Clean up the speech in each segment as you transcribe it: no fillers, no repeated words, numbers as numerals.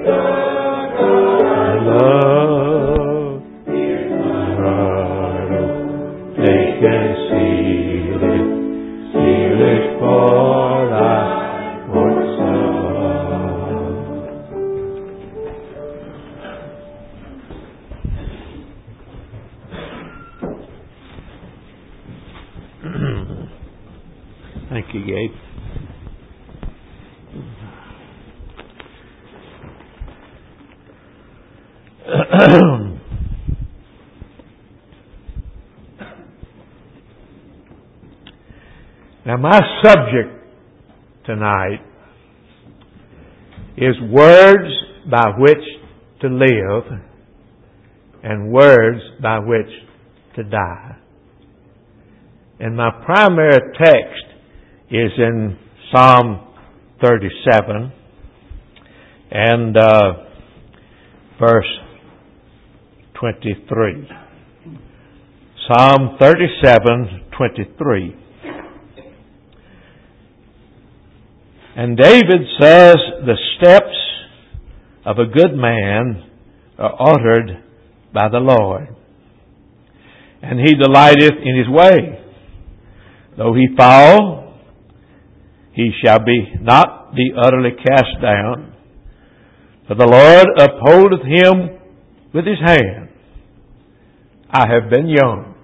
Love is my heart. Take and seal it for thy courts above. Thank you, Gabe. Now, my subject tonight is words by which to live and words by which to die. And my primary text is in Psalm 37 and verse 23. Psalm 37:23. And David says, the steps of a good man are ordered by the Lord, and he delighteth in his way. Though he fall, he shall not be utterly cast down. For the Lord upholdeth him with his hand. I have been young.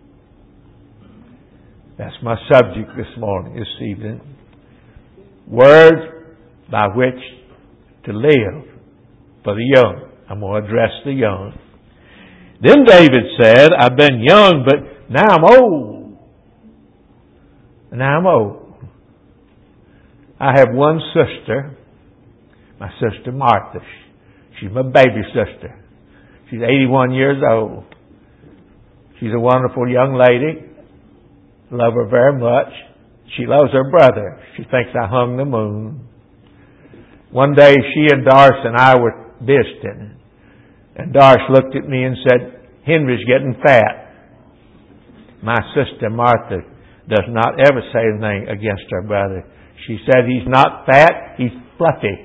That's my subject this morning, this evening. Words by which to live for the young. I'm going to address the young. Then David said, I've been young, but now I'm old. Now I'm old. I have one sister, my sister Martha. She's my baby sister. She's 81 years old. She's a wonderful young lady. Love her very much. She loves her brother. She thinks I hung the moon. One day she and Doris and I were visiting. And Doris looked at me and said, Henry's getting fat. My sister Martha does not ever say anything against her brother. She said he's not fat, he's fluffy.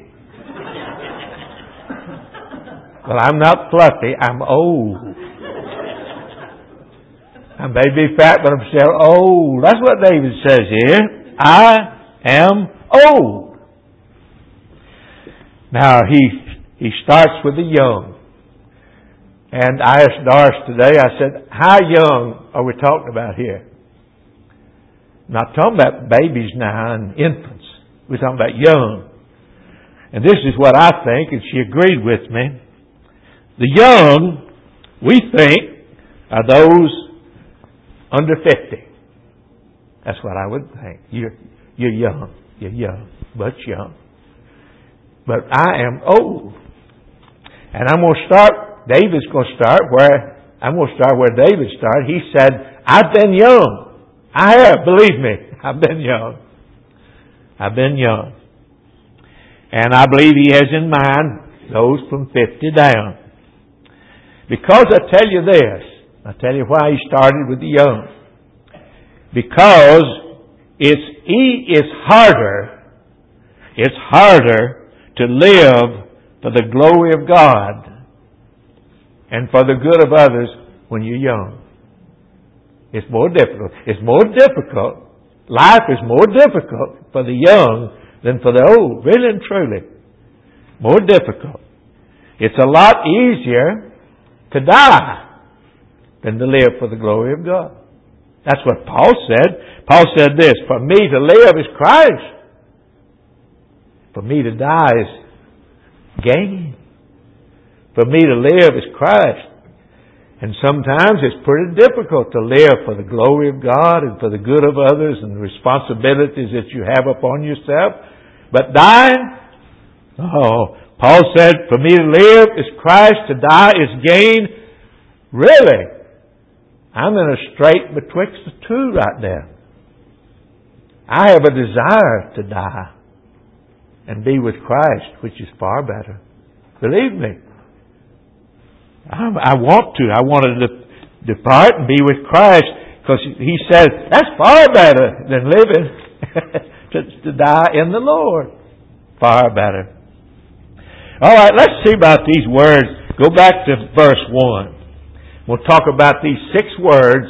Well, I'm not fluffy, I'm old. I may be fat, but I'm still old. That's what David says here. I am old. Now, he starts with the young. And I asked Doris today, I said, how young are we talking about here? I'm not talking about babies now and infants. We're talking about young. And this is what I think, and she agreed with me. The young, we think, are those under 50. That's what I would think. You're young. You're young. But young. But I am old. And I'm going to start, David's going to start where David started. He said, I've been young. I have, believe me, I've been young. I've been young. And I believe he has in mind those from 50 down. Because I tell you this, I'll tell you why he started with the young. Because it's harder to live for the glory of God and for the good of others when you're young. It's more difficult. It's more difficult. Life is more difficult for the young than for the old. Really and truly. More difficult. It's a lot easier to die than to live for the glory of God. That's what Paul said. Paul said this, for me to live is Christ. For me to die is gain. For me to live is Christ. And sometimes it's pretty difficult to live for the glory of God and for the good of others and the responsibilities that you have upon yourself. But dying, Paul said, for me to live is Christ, to die is gain. Really? I'm in a strait betwixt the two right there. I have a desire to die and be with Christ, which is far better. Believe me. I want to. I want to depart and be with Christ because he says that's far better than living to die in the Lord. Far better. All right, let's see about these words. Go back to verse 1. We'll talk about these 6 words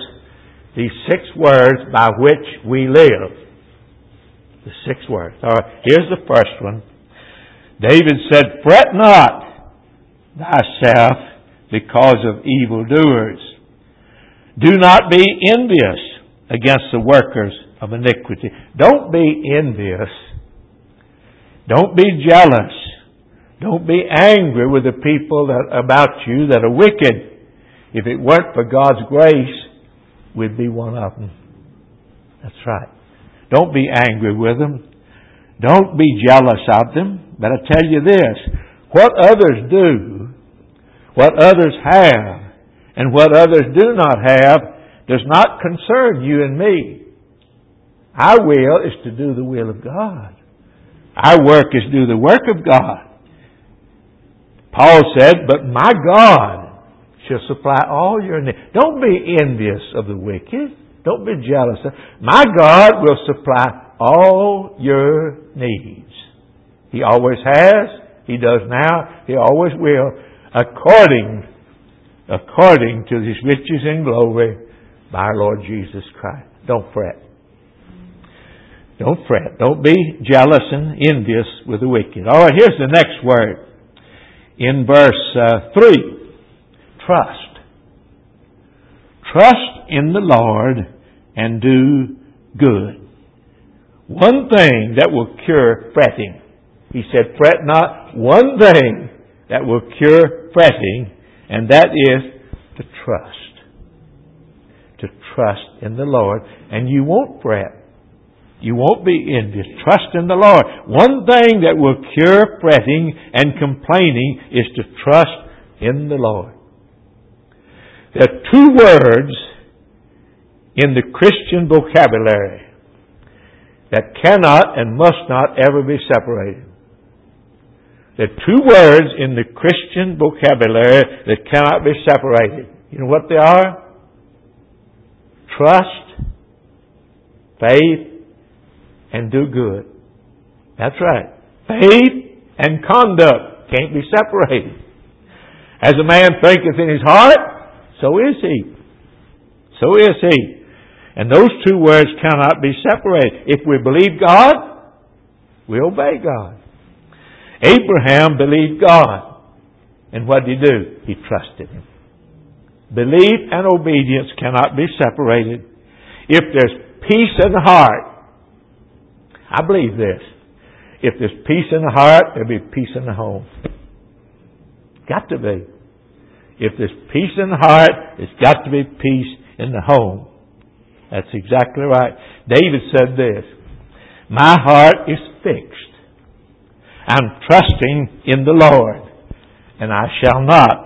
by which we live. The 6 words. All right, here's the first one. David said, "Fret not thyself because of evildoers. Do not be envious against the workers of iniquity." Don't be envious. Don't be jealous. Don't be angry with the people about you that are wicked. If it weren't for God's grace, we'd be one of them. That's right. Don't be angry with them. Don't be jealous of them. But I tell you this, what others do, what others have, and what others do not have does not concern you and me. Our will is to do the will of God. Our work is to do the work of God. Paul said, "But my God shall supply all your needs." Don't be envious of the wicked. Don't be jealous. My God will supply all your needs. He always has. He does now. He always will. According to His riches and glory by our Lord Jesus Christ. Don't fret. Don't fret. Don't be jealous and envious with the wicked. All right, here's the next word. In verse 3, trust. Trust in the Lord and do good. One thing that will cure fretting. He said, "Fret not." One thing that will cure fretting, and that is to trust. To trust in the Lord, and you won't fret. You won't be envious. Trust in the Lord. One thing that will cure fretting and complaining is to trust in the Lord. There are 2 words in the Christian vocabulary that cannot and must not ever be separated. There are 2 words in the Christian vocabulary that cannot be separated. You know what they are? Trust, faith, and do good. That's right. Faith and conduct can't be separated. As a man thinketh in his heart, so is he. So is he. And those 2 words cannot be separated. If we believe God, we obey God. Abraham believed God. And what did he do? He trusted Him. Belief and obedience cannot be separated. If there's peace in the heart, I believe this. If there's peace in the heart, there'll be peace in the home. Got to be. If there's peace in the heart, there's got to be peace in the home. That's exactly right. David said this, "My heart is fixed. I'm trusting in the Lord, and I shall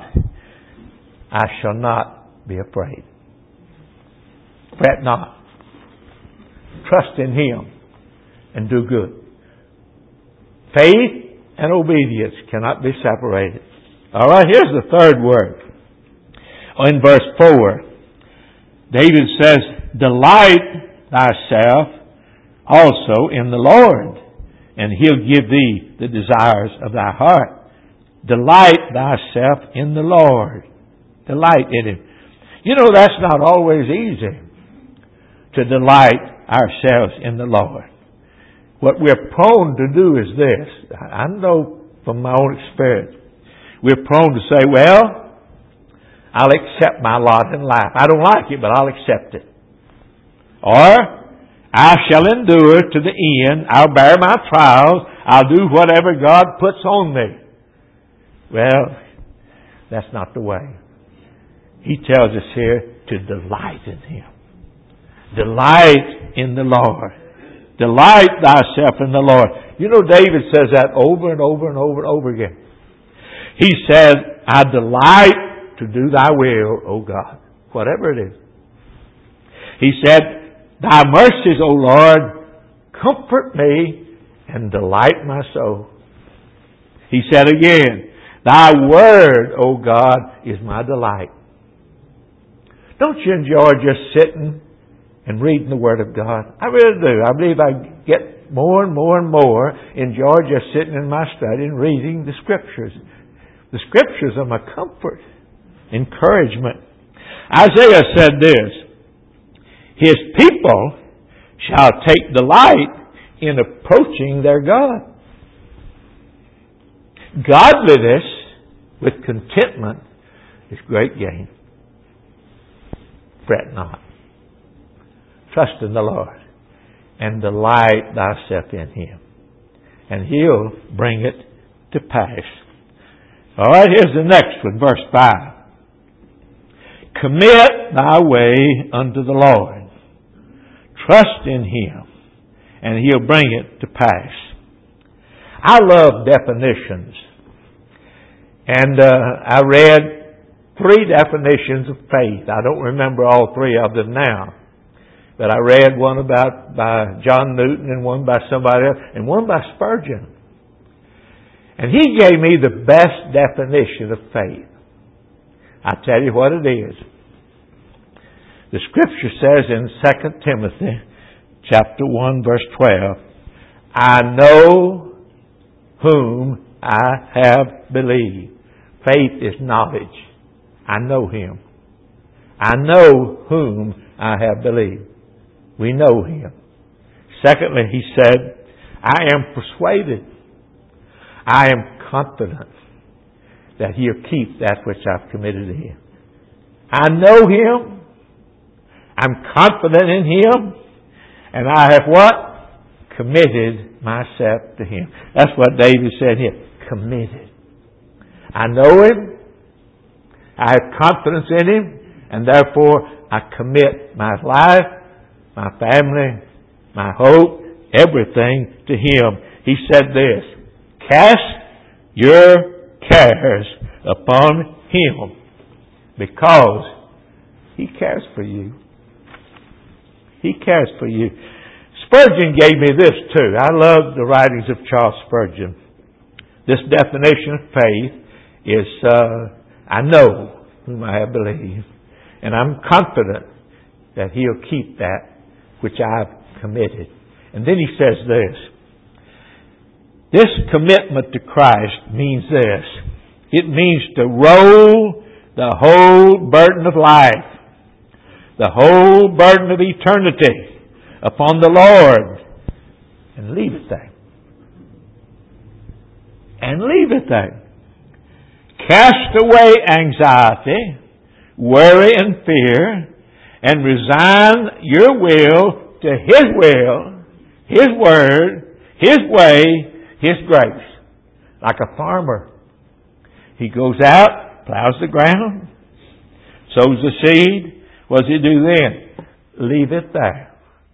not be afraid." Fret not. Trust in Him and do good. Faith and obedience cannot be separated. All right, here's the 3rd word. In verse 4, David says, "Delight thyself also in the Lord, and He'll give thee the desires of thy heart." Delight thyself in the Lord. Delight in Him. You know, that's not always easy to delight ourselves in the Lord. What we're prone to do is this. I know from my own experience. We're prone to say, "Well, I'll accept my lot in life. I don't like it, but I'll accept it." Or, "I shall endure to the end. I'll bear my trials. I'll do whatever God puts on me." Well, that's not the way. He tells us here to delight in Him. Delight in the Lord. Delight thyself in the Lord. You know, David says that over and over and over and over again. He says, "I delight to do thy will, O God." Whatever it is. He said, "Thy mercies, O Lord, comfort me and delight my soul." He said again, "Thy word, O God, is my delight." Don't you enjoy just sitting and reading the Word of God? I really do. I believe I get more and more and more enjoy just sitting in my study and reading the Scriptures. The Scriptures are my comfort, encouragement. Isaiah said this, His people shall take delight in approaching their God. Godliness with contentment is great gain. Fret not. Trust in the Lord and delight thyself in Him, and He'll bring it to pass. All right, here's the next one, verse 5. Commit thy way unto the Lord. Trust in Him, and He'll bring it to pass. I love definitions. And I read 3 definitions of faith. I don't remember all 3 of them now. But I read one by John Newton and one by somebody else and one by Spurgeon. And he gave me the best definition of faith. I'll tell you what it is. The Scripture says in 2 Timothy chapter 1 verse 12, I know whom I have believed. Faith is knowledge. I know Him. I know whom I have believed. We know Him. Secondly, he said, I am persuaded. I am confident that He'll keep that which I've committed to Him. I know Him. I'm confident in Him. And I have what? Committed myself to Him. That's what David said here. Committed. I know Him. I have confidence in Him. And therefore, I commit my life, my family, my hope, everything to Him. He said this, cast your cares upon Him because He cares for you. He cares for you. Spurgeon gave me this too. I love the writings of Charles Spurgeon. This definition of faith is, I know whom I have believed, and I'm confident that He'll keep that which I've committed. And then he says this commitment to Christ means this. It means to roll the whole burden of life, the whole burden of eternity upon the Lord and leave it there. And leave it there. Cast away anxiety, worry and fear, and resign your will to His will, His word, His way, His grace. Like a farmer. He goes out, plows the ground, sows the seed. What does he do then? Leave it there.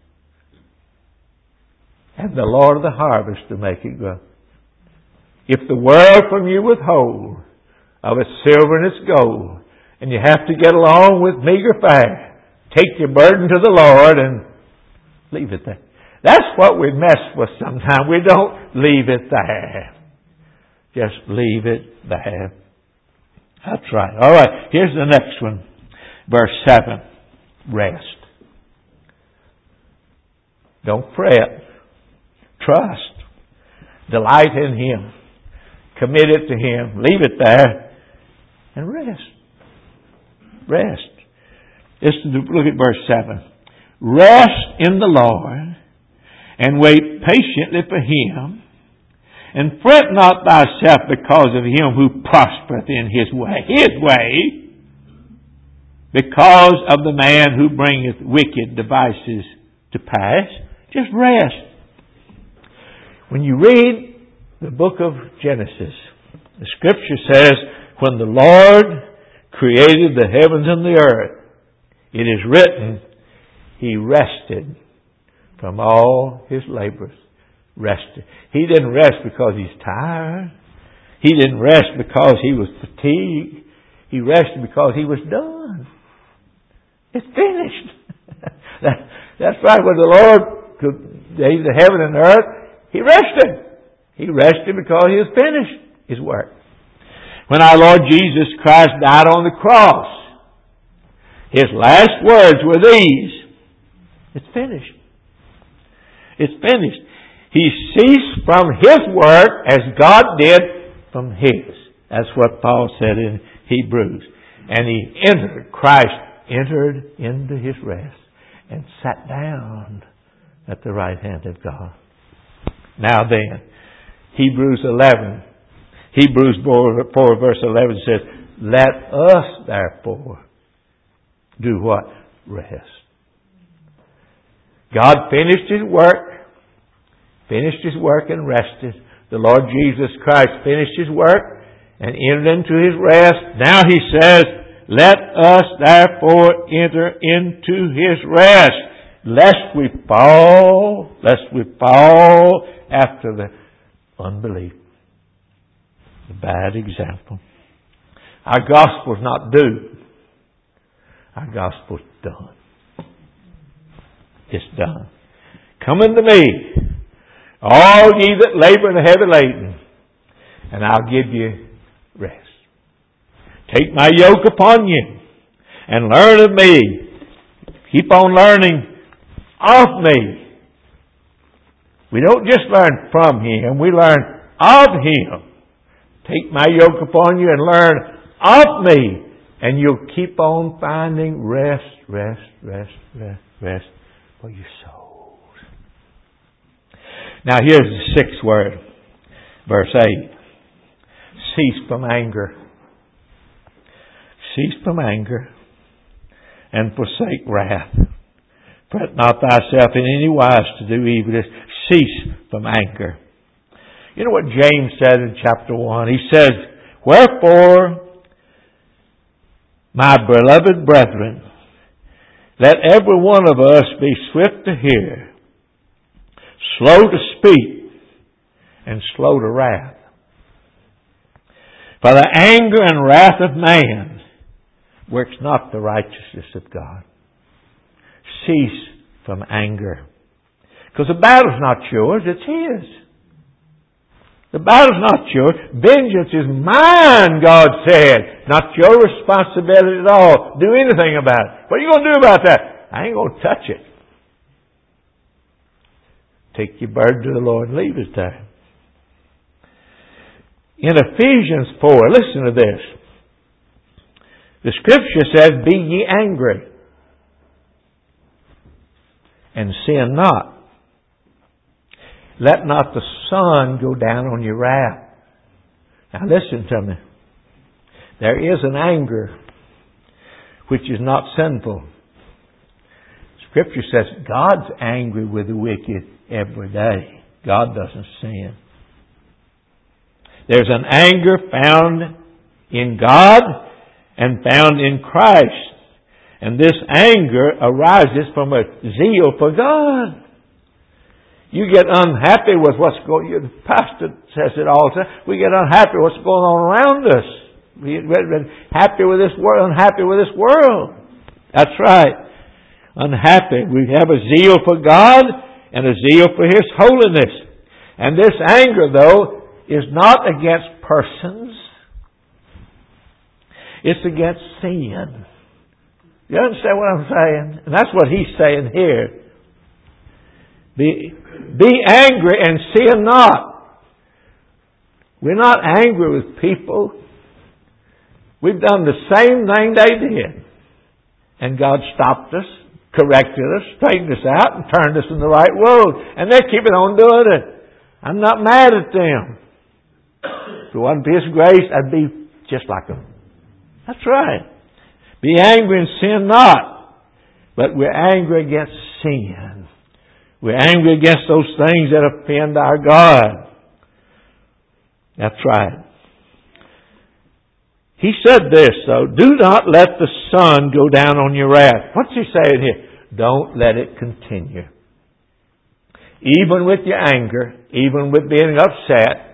And the Lord of the harvest to make it grow. If the world from you withhold of its silver and its gold, and you have to get along with meager fare, take your burden to the Lord and leave it there. That's what we mess with sometimes. We don't leave it there. Just leave it there. That's right. All right. Here's the next one. Verse 7. Rest. Don't fret. Trust. Delight in Him. Commit it to Him. Leave it there. And rest. Rest. Look at verse 7. Rest in the Lord and wait patiently for Him, and fret not thyself because of him who prospereth in his way, because of the man who bringeth wicked devices to pass. Just rest. When you read the book of Genesis, the Scripture says, when the Lord created the heavens and the earth, it is written, He rested from all His labors. Rested. He didn't rest because He's tired. He didn't rest because He was fatigued. He rested because He was done. It's finished. That's right. When the Lord created the heaven and earth, He rested. He rested because He has finished His work. When our Lord Jesus Christ died on the cross, His last words were these: it's finished. It's finished. He ceased from His work as God did from His. That's what Paul said in Hebrews. And Christ entered into His rest and sat down at the right hand of God. Now then, Hebrews 4 verse 11 says, let us therefore do what? Rest. God finished His work and rested. The Lord Jesus Christ finished His work and entered into His rest. Now He says, let us therefore enter into His rest, lest we fall after the unbelief, the bad example. Our gospel's not due. Our gospel's done. It's done. Come unto me, all ye that labor and are heavy laden, and I'll give you rest. Take my yoke upon you and learn of me. Keep on learning of me. We don't just learn from Him, we learn of Him. Take my yoke upon you and learn of me, and you'll keep on finding rest for your souls. Now here's the sixth word, verse 8. Cease from anger. Cease from anger and forsake wrath. Fret not thyself in any wise to do evil. Cease from anger. You know what James said in chapter 1? He says, wherefore, my beloved brethren, let every one of us be swift to hear, slow to speak, and slow to wrath. For the anger and wrath of man works not the righteousness of God. Cease from anger. Because the battle's not yours, it's His. The battle's not yours. Vengeance is mine, God said. Not your responsibility at all. Do anything about it. What are you going to do about that? I ain't going to touch it. Take your burden to the Lord and leave it there. In Ephesians 4, listen to this. The Scripture says, be ye angry, and sin not. Let not the sun go down on your wrath. Now listen to me. There is an anger which is not sinful. Scripture says God's angry with the wicked every day. God doesn't sin. There's an anger found in God and found in Christ. And this anger arises from a zeal for God. You get unhappy with what's going on. The pastor says it all the time. We get unhappy with what's going on around us. We get happy with this world, unhappy with this world. That's right. Unhappy. We have a zeal for God and a zeal for His holiness. And this anger, though, is not against persons. It's against sin. You understand what I'm saying? And that's what he's saying here. Be angry and sin not. We're not angry with people. We've done the same thing they did. And God stopped us, corrected us, straightened us out, and turned us in the right road. And they're keeping on doing it. I'm not mad at them. If it wasn't for His grace, I'd be just like them. That's right. Be angry and sin not. But we're angry against sin. We're angry against those things that offend our God. That's right. He said this, though, do not let the sun go down on your wrath. What's he saying here? Don't let it continue. Even with your anger, even with being upset,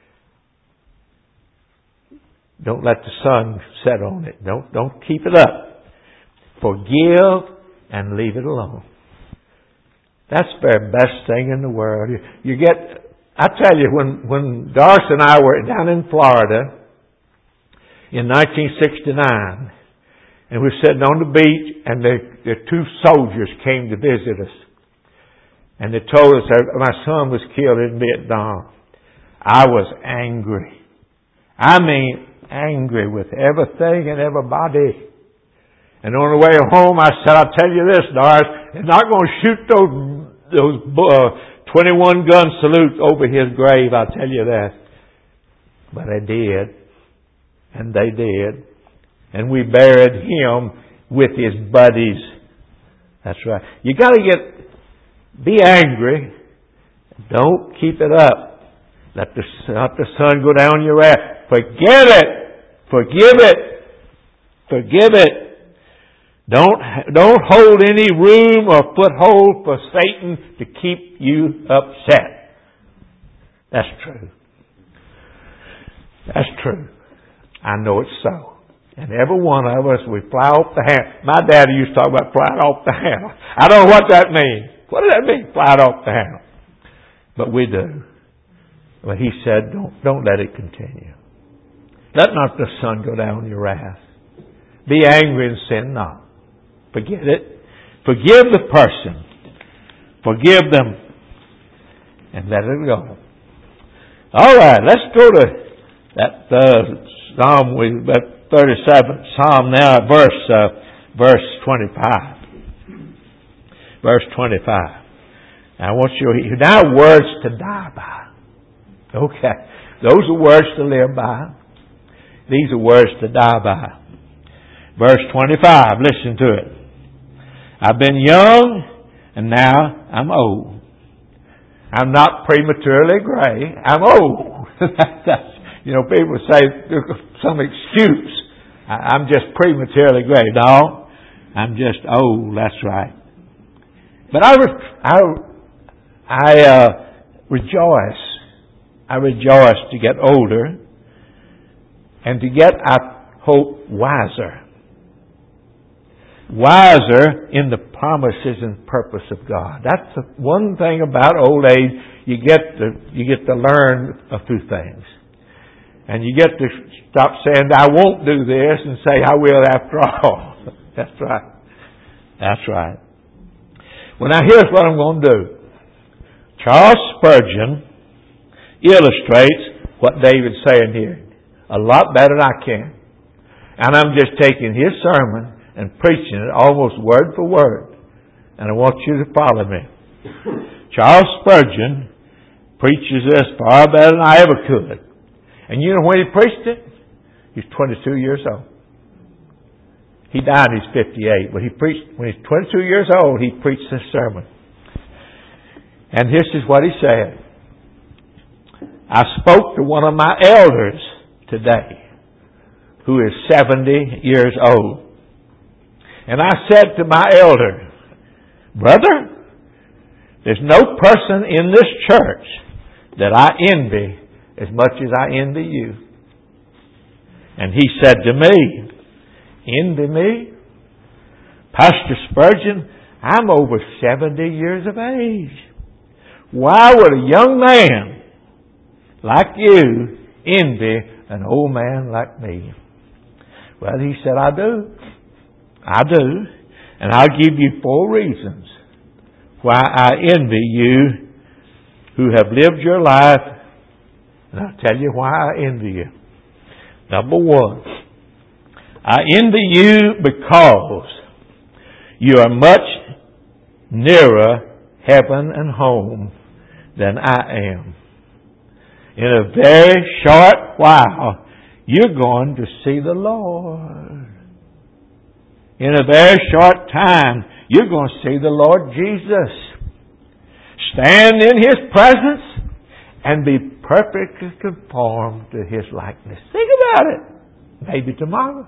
don't let the sun set on it. Don't keep it up. Forgive and leave it alone. That's the very best thing in the world. You get, I tell you, when Doris and I were down in Florida in 1969, and we were sitting on the beach, and the two soldiers came to visit us. And they told us that my son was killed in Vietnam. I was angry. I mean, angry with everything and everybody. And on the way home, I said, I'll tell you this, Doris, they're not going to shoot those 21 gun salutes over his grave, I'll tell you that. But they did. And they did. And we buried him with his buddies. That's right. You got to be angry. Don't keep it up. Let the sun go down your wrath. Forget it. Forgive it. Forgive it. Don't hold any room or foothold for Satan to keep you upset. That's true. That's true. I know it's so. And every one of us, we fly off the handle. My daddy used to talk about flying off the handle. I don't know what that means. What does that mean, flying off the handle? But we do. But he said, don't let it continue. Let not the sun go down your wrath. Be angry and sin not. Forget it. Forgive the person. Forgive them. And let it go. All right, let's go to that Psalm, that 37th Psalm now, verse 25. Verse 25. I want you now words to die by. Okay. Those are words to live by. These are words to die by. Verse 25, listen to it. I've been young and now I'm old. I'm not prematurely gray. I'm old. People say some excuse. I'm just prematurely gray. No, I'm just old. That's right. But I rejoice. I rejoice to get older and to get, I hope, wiser. Wiser in the promises and purpose of God. That's the one thing about old age. You get to learn a few things. And you get to stop saying, I won't do this, and say, I will after all. That's right. That's right. Well, now here's what I'm going to do. Charles Spurgeon illustrates what David's saying here a lot better than I can. And I'm just taking his sermon and preaching it almost word for word. And I want you to follow me. Charles Spurgeon preaches this far better than I ever could. And you know when he preached it? He's 22 years old. He died when he's 58. But when he's 22 years old, he preached this sermon. And this is what he said. I spoke to one of my elders today, who is 70 years old. And I said to my elder, brother, there's no person in this church that I envy as much as I envy you. And he said to me, envy me? Pastor Spurgeon, I'm over 70 years of age. Why would a young man like you envy an old man like me? Well, he said, I do. I do. And I'll give you 4 reasons why I envy you who have lived your life. And I'll tell you why I envy you. Number 1, I envy you because you are much nearer heaven and home than I am. In a very short while, you're going to see the Lord. In a very short time, you're going to see the Lord Jesus. Stand in His presence and be perfectly conformed to His likeness. Think about it. Maybe tomorrow.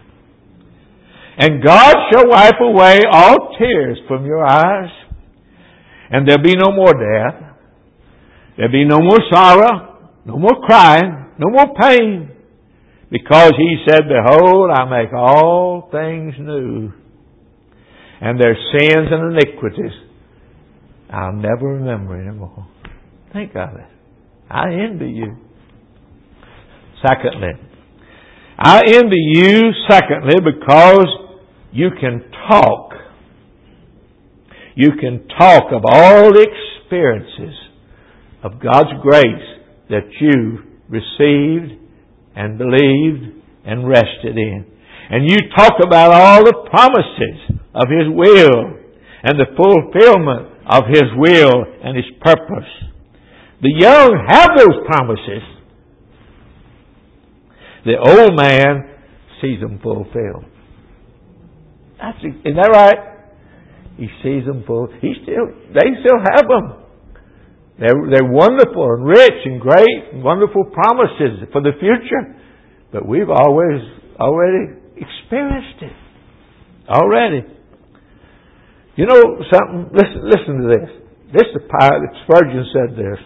And God shall wipe away all tears from your eyes. And there'll be no more death. There'll be no more sorrow, no more crying, no more pain. Because He said, behold, I make all things new. And their sins and iniquities I'll never remember anymore. Think of it. I envy you. Secondly, I envy you, because you can talk. you can talk of all the experiences of God's grace that you received and believed and rested in. And you talk about all the promises of His will and the fulfillment of His will and His purpose. The young have those promises. The old man sees them fulfilled. Isn't that right? He sees them fulfilled. They still have them. They're wonderful and rich and great and wonderful promises for the future. But we've already experienced it. Already. You know something? Listen to this. Spurgeon said this.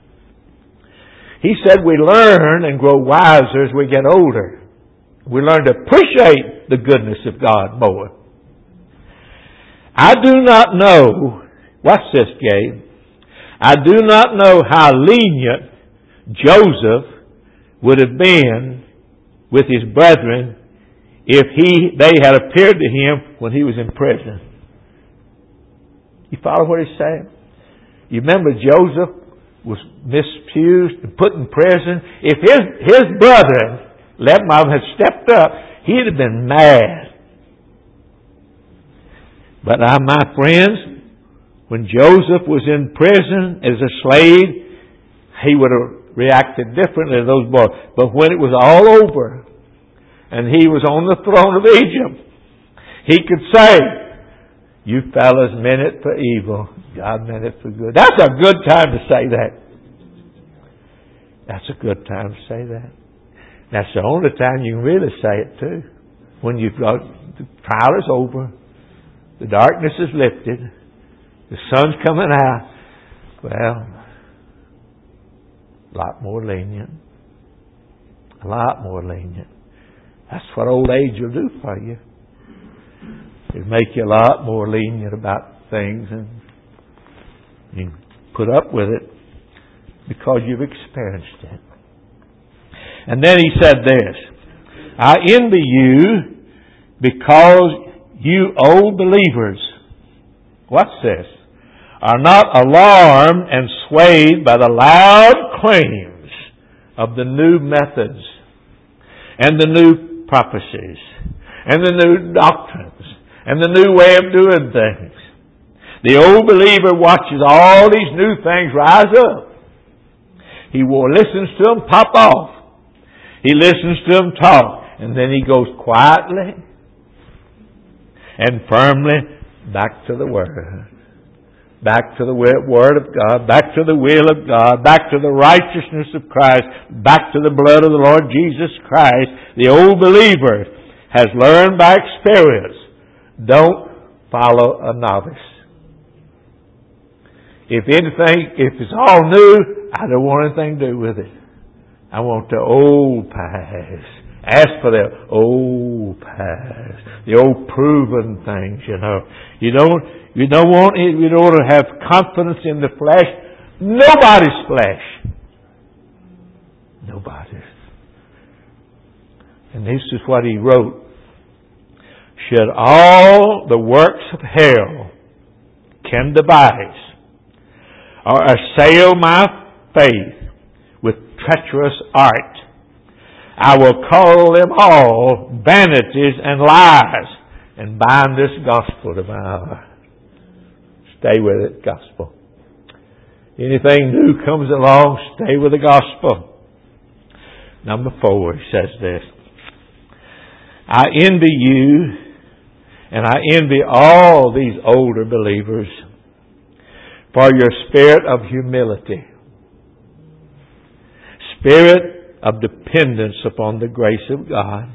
He said we learn and grow wiser as we get older. We learn to appreciate the goodness of God more. I do not know, watch this, Gabe. I do not know how lenient Joseph would have been with his brethren if they had appeared to him when he was in prison. You follow what he's saying? You remember Joseph was misused and put in prison. If his brethren, let mom had stepped up, he'd have been mad. But my friends, when Joseph was in prison as a slave, he would have reacted differently to those boys. But when it was all over and he was on the throne of Egypt, he could say, you fellas meant it for evil. God meant it for good. That's a good time to say that. That's a good time to say that. That's the only time you can really say it too. When the trial is over, the darkness is lifted, the sun's coming out. Well, a lot more lenient. A lot more lenient. That's what old age will do for you. It'll make you a lot more lenient about things, and you put up with it because you've experienced it. And then he said this, I envy you because you old believers, what's this? Are not alarmed and swayed by the loud claims of the new methods and the new prophecies and the new doctrines and the new way of doing things. The old believer watches all these new things rise up. He listens to them pop off. He listens to them talk. And then he goes quietly and firmly back to the Word. Back to the Word of God. Back to the will of God. Back to the righteousness of Christ. Back to the blood of the Lord Jesus Christ. The old believer has learned by experience. Don't follow a novice. If it's all new, I don't want anything to do with it. I want the old paths. Ask for the old paths, the old proven things. You don't want to have confidence in the flesh. Nobody's flesh. Nobody's. And this is what he wrote. Should all the works of hell can devise or assail my faith with treacherous art, I will call them all vanities and lies and bind this gospel to my heart. Stay with it, gospel. Anything new comes along, stay with the gospel. Number 4, he says this. I envy you, and I envy all these older believers for your spirit of humility, spirit of dependence upon the grace of God.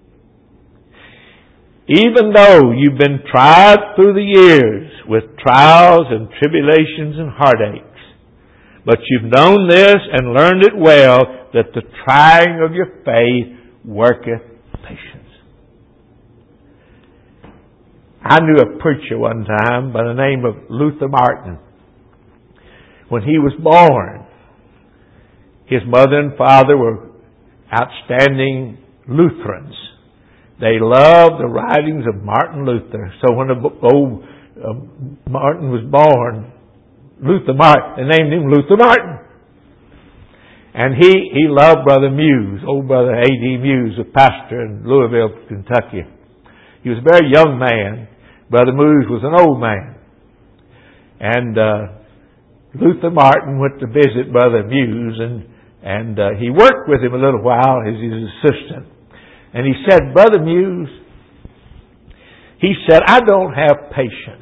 Even though you've been tried through the years with trials and tribulations and heartaches, but you've known this and learned it well, that the trying of your faith worketh patience. I knew a preacher one time by the name of Luther Martin. When he was born, his mother and father were outstanding Lutherans. They loved the writings of Martin Luther. So when the old Martin was born, Luther Martin, they named him Luther Martin. And he loved Brother Muse, old Brother A.D. Muse, a pastor in Louisville, Kentucky. He was a very young man. Brother Muse was an old man. And Luther Martin went to visit Brother Muse, and he worked with him a little while as his assistant. And he said, Brother Muse, he said, I don't have patience.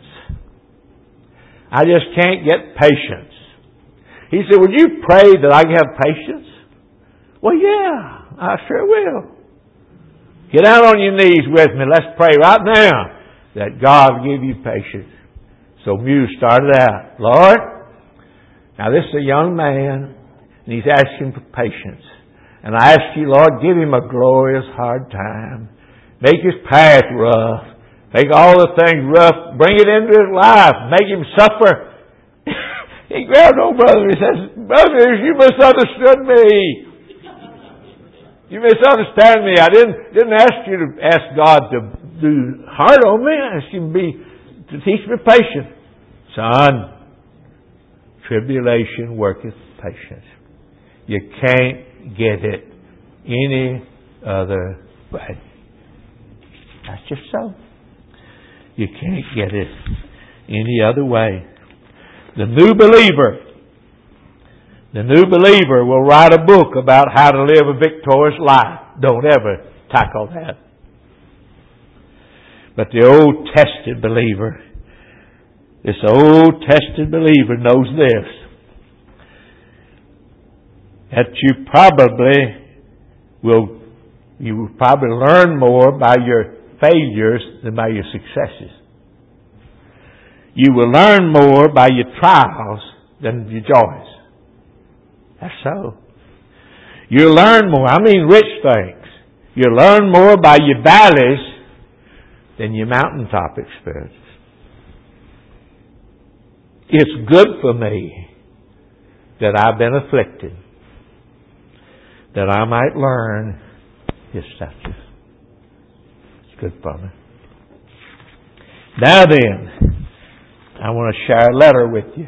I just can't get patience. He said, would you pray that I can have patience? Well, yeah, I sure will. Get down on your knees with me. Let's pray right now that God will give you patience. So Muse started out, Lord, now this is a young man, and he's asking for patience. And I ask you, Lord, give him a glorious hard time. Make his path rough. Make all the things rough. Bring it into his life. Make him suffer. He grabbed old brother and he says, Brothers, you misunderstood me. You misunderstand me. I didn't ask you to ask God to do hard on me. I asked him to teach me patience. Son, tribulation worketh patience. You can't get it any other way. That's just so. You can't get it any other way. The new believer will write a book about how to live a victorious life. Don't ever tackle that. But the old tested believer, this old tested believer knows this, that you will probably learn more by your failures than by your successes. You will learn more by your trials than your joys. That's so. You learn more. I mean rich things. You learn more by your valleys than your mountaintop experiences. It's good for me that I've been afflicted, that I might learn His statutes. It's good for me. Now then, I want to share a letter with you.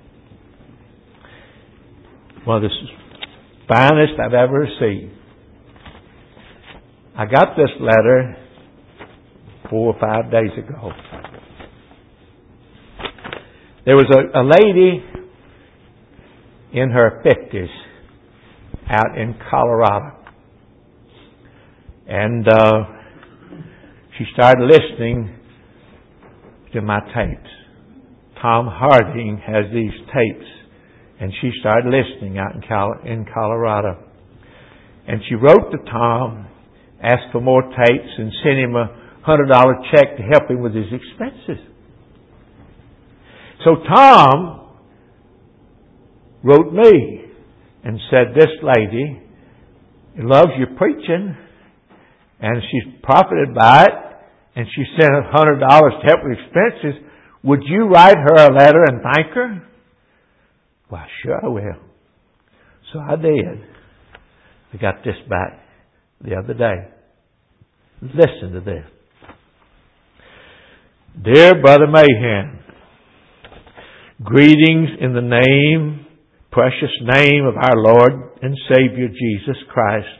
One of the finest I've ever received. I got this letter 4 or 5 days ago. There was a lady in her 50s out in Colorado. And she started listening to my tapes. Tom Harding has these tapes. And she started listening out in Colorado. And she wrote to Tom, asked for more tapes, and sent him a $100 check to help him with his expenses. So Tom wrote me and said, this lady loves your preaching, and she's profited by it, and she sent $100 to help with expenses. Would you write her a letter and thank her? Why, sure I will. So I did. I got this back the other day. Listen to this. Dear Brother Mahan, greetings in the precious name of our Lord and Savior Jesus Christ.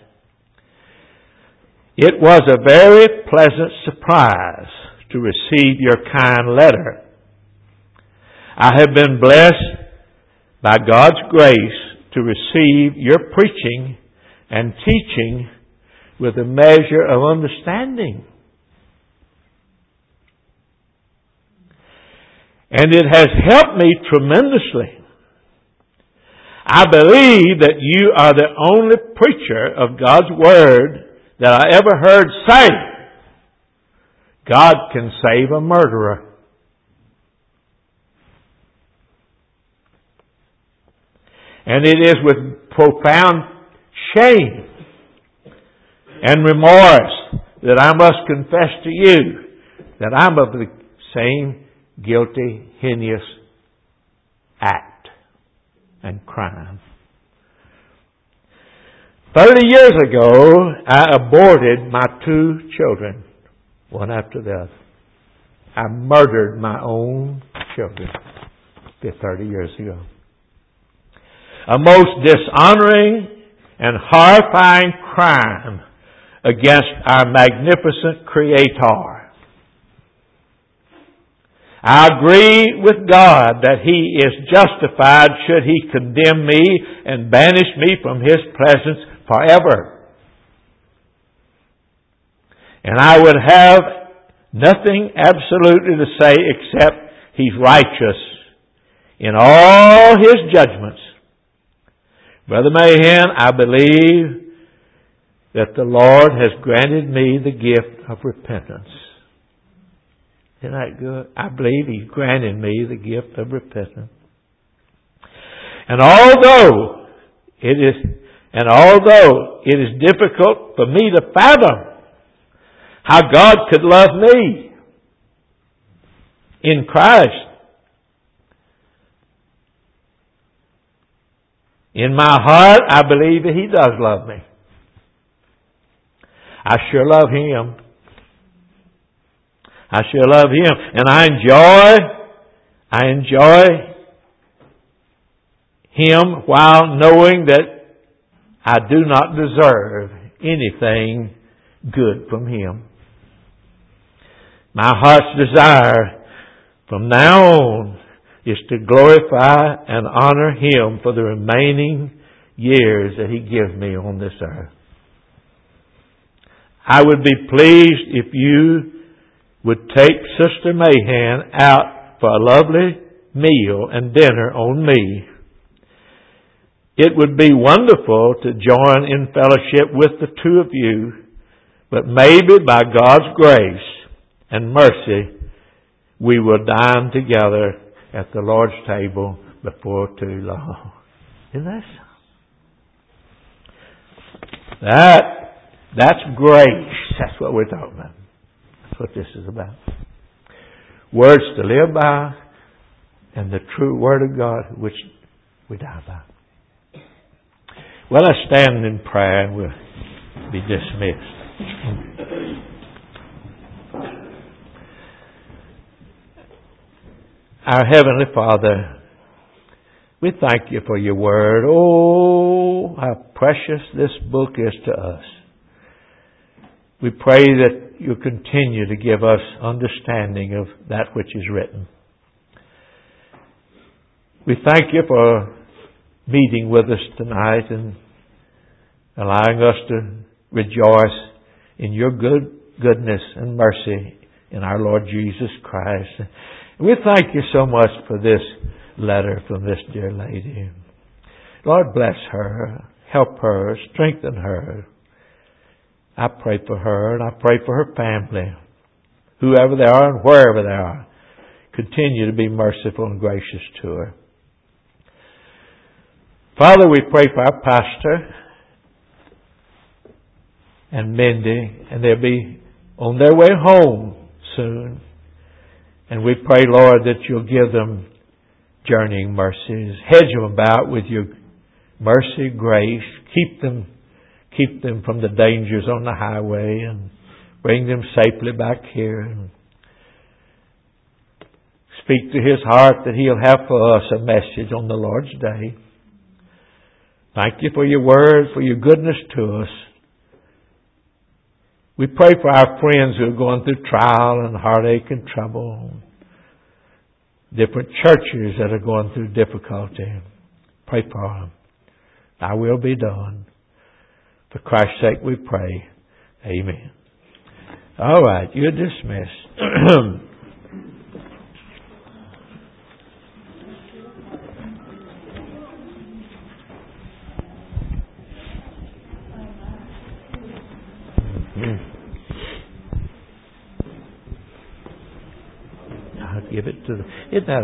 It was a very pleasant surprise to receive your kind letter. I have been blessed by God's grace to receive your preaching and teaching with a measure of understanding. And it has helped me tremendously. I believe that you are the only preacher of God's Word that I ever heard say, God can save a murderer. And it is with profound shame and remorse that I must confess to you that I'm of the same guilty, heinous act and crime. 30 years ago, I aborted my 2 children, one after the other. I murdered my own children 30 years ago. A most dishonoring and horrifying crime against our magnificent Creator. I agree with God that He is justified should He condemn me and banish me from His presence forever. And I would have nothing absolutely to say except He's righteous in all His judgments. Brother Mahan, I believe that the Lord has granted me the gift of repentance. Isn't that good? I believe He's granted me the gift of repentance. And although it is difficult for me to fathom how God could love me in Christ, in my heart, I believe that He does love me. I sure love Him. I sure love Him. And I enjoy Him while knowing that I do not deserve anything good from Him. My heart's desire from now on is to glorify and honor Him for the remaining years that He gives me on this earth. I would be pleased if you would take Sister Mahan out for a lovely meal and dinner on me. It would be wonderful to join in fellowship with the two of you, but maybe by God's grace and mercy, we will dine together at the Lord's table before too long. Isn't that so? That's grace. That's what we're talking about. That's what this is about. Words to live by and the true Word of God which we die by. Well, let's stand in prayer and we'll be dismissed. Our Heavenly Father, we thank You for Your Word. Oh, how precious this book is to us. We pray that You'll continue to give us understanding of that which is written. We thank You for meeting with us tonight and allowing us to rejoice in Your goodness and mercy in our Lord Jesus Christ. We thank You so much for this letter from this dear lady. Lord, bless her, help her, strengthen her. I pray for her and I pray for her family, whoever they are and wherever they are. Continue to be merciful and gracious to her. Father, we pray for our pastor and Mindy, and they'll be on their way home soon. And we pray, Lord, that You'll give them journeying mercies. Hedge them about with Your mercy, grace. Keep them from the dangers on the highway and bring them safely back here. And speak to his heart that he'll have for us a message on the Lord's day. Thank You for Your word, for Your goodness to us. We pray for our friends who are going through trial and heartache and trouble. Different churches that are going through difficulty. Pray for them. Thy will be done. For Christ's sake we pray. Amen. All right, you're dismissed. I'll give it to the... Isn't that